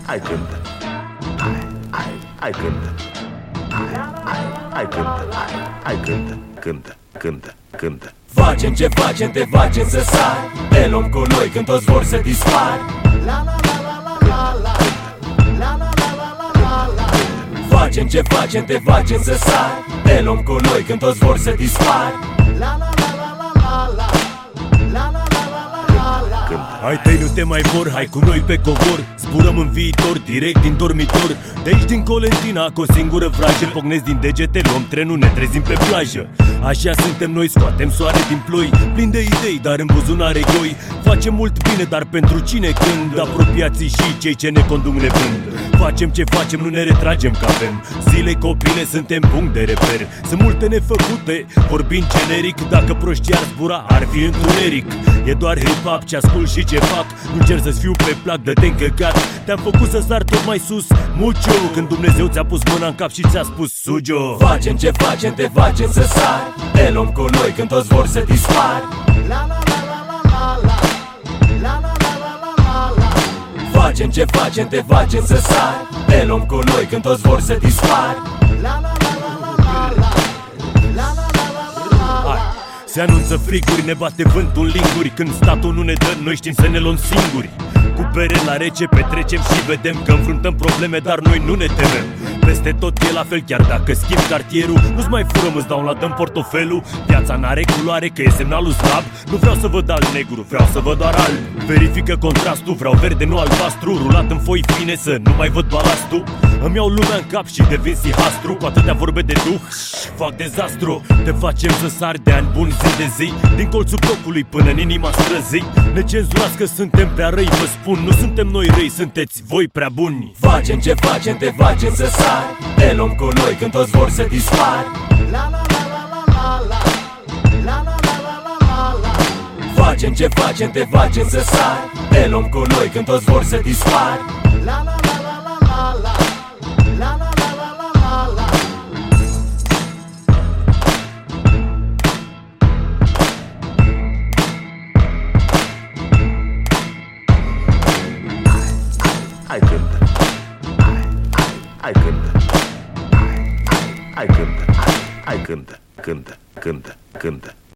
Hai cântă. Hai cântă. Hai cântă. Hai cântă. Cântă. Facem ce facem, te facem să sari. Te luăm cu noi când toți vor să dispari. Facem ce facem, te facem să sari. Te luăm cu noi când toți vor să dispari. Hai tăi, nu te mai vor, hai cu noi pe covor. Zburăm în viitor, direct din dormitor. De aici din Colentina, cu o singură vrajă. Pocnesc din degete, luăm trenul, ne trezim pe plajă. Așa suntem noi, scoatem soare din ploi. Plin de idei, dar în buzunare goi. Facem mult bine, dar pentru cine când? Apropiații și cei ce ne conduc ne vând. Facem ce facem, nu ne retragem că avem zile copile, suntem punct de reper. Sunt multe nefăcute, vorbind generic. Dacă proștii ar zbura, ar fi întuneric. E doar hip-hop ce ascult și ce fac. Nu cer să-ți fiu pe plac, dă-te încăcat. Te-am făcut să sar tot mai sus, mucho. Când Dumnezeu ți-a pus mâna în cap și ți-a spus sujo. Facem ce facem, te facem să sari. Te luăm cu noi când toți vor să dispari. Facem ce facem, te facem să sari. Te luăm cu noi când toți vor să dispari. Se anunță friguri, ne bate vântul în linguri. Când statul nu ne dă, noi știm să ne luăm singuri. Cu bere la rece petrecem și vedem că înfruntăm probleme, dar noi nu ne temem. Peste tot e la fel, chiar dacă schimb cartierul. Nu-ți mai furăm, îți dau un lat în portofelul. Viața n-are culoare, că e semnalul slab. Nu vreau să văd alb negru, vreau să văd doar alb. Verifică contrastul, vreau verde, nu albastru. Rulat în foi fine, să nu mai văd balastul. Îmi iau lumea în cap și devin sihastru. Cu atâtea vorbe de duh, fac dezastru. Te facem să sari de ani buni, zi de zi. Din colțul blocului până în inima străzii. Ne cenzurați că suntem prea răi, vă spun. Nu suntem noi răi, sunteți voi prea buni. Facem ce facem, te facem să sari. Te luăm cu noi când toți vor să dispari. Facem ce facem, te facem să sari. Te luăm cu noi când toți vor să dispari. Hai cântă. Hai cântă. Hai cântă. Hai cântă. Cântă.